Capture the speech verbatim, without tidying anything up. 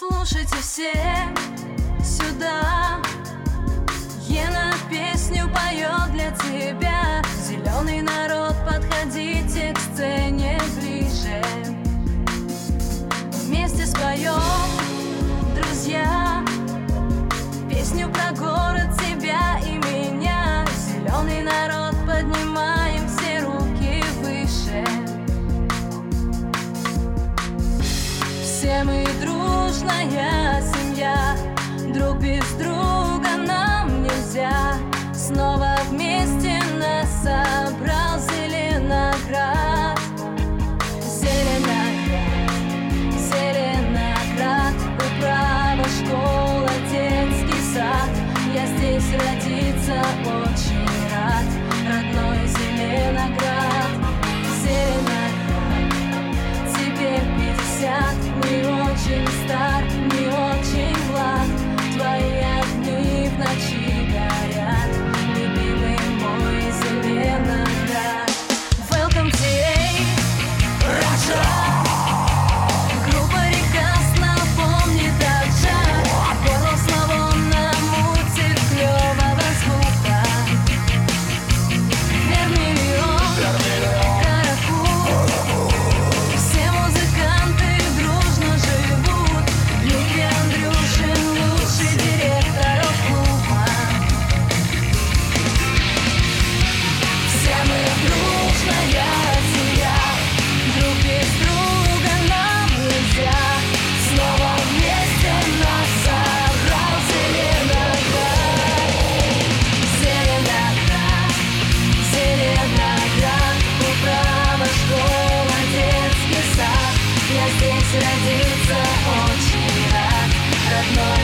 Слушайте все сюда, Ена песню поет для тебя. Зеленый народ, подходите к сцене ближе. Вместе споем, друзья, песню про город, тебя и меня. Зеленый народ, поднимаем все руки выше. Все мы дружная семья, друг без друга нам нельзя. Снова вместе нас собрал Зеленоград. Зеленоград, Зеленоград, управа, школа, детский сад. Я здесь родиться очень рад, родной Зеленоград. Зеленоград, теперь пятьдесят, не очень стар, не очень млад. Твои огни в ночи горят, любимый мой Зеленоград. Welcome ти эй, Раша. Группа Рекас напомнит Акжар. Горло славон намутит клёвого звука. Вермиллион, Каракул, все музыканты дружно живут. Дмитрий Андрюшин, лучший директор клуба. Все мы дружная семья, друг без друга нам нельзя. Снова вместе нас собрал Зеленоград. Зеленоград, Зеленоград, управа, школа, детский сад. Я здесь родиться очень рад, родной